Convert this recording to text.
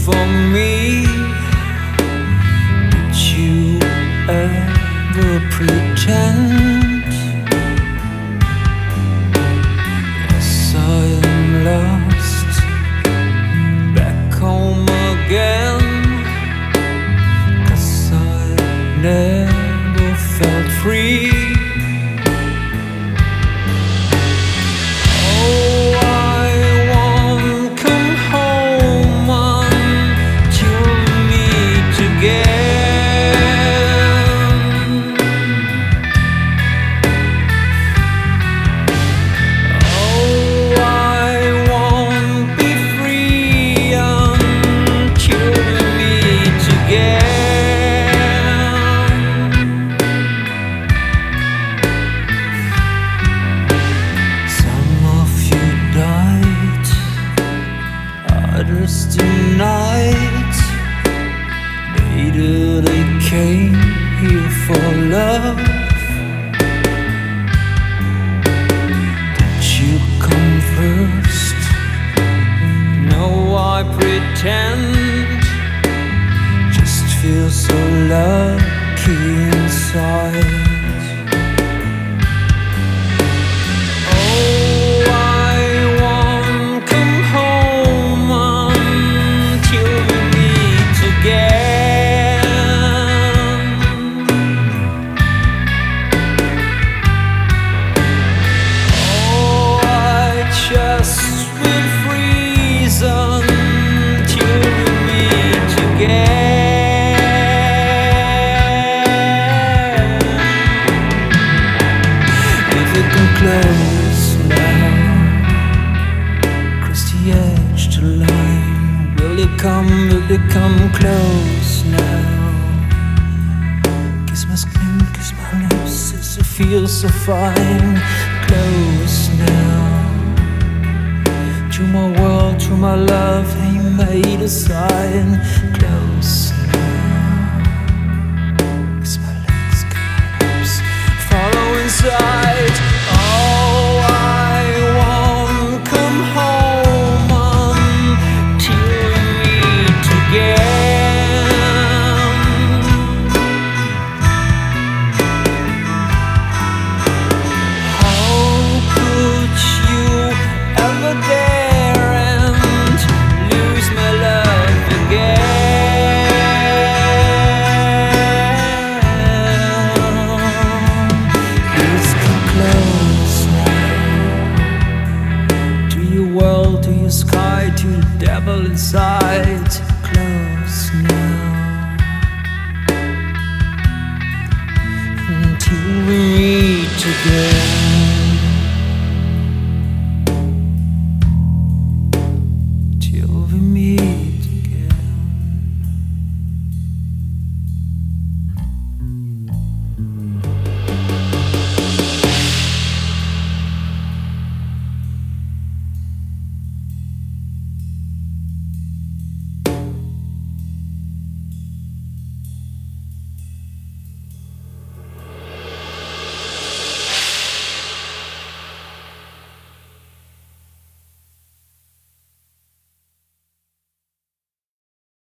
for me. Did you ever pretend? Yes, I am lost, back home again. 'Cause I never felt free. Others tonight, later they came here for love. Did you come first? No, I pretend. Just feel so lucky inside. Close now, cross the edge to line. Will you come close now? Kiss my skin, kiss my lips, it feels so fine. Close now, to my world, to my love, he made a sign. Close now, kiss my legs, kiss my lips, follow inside.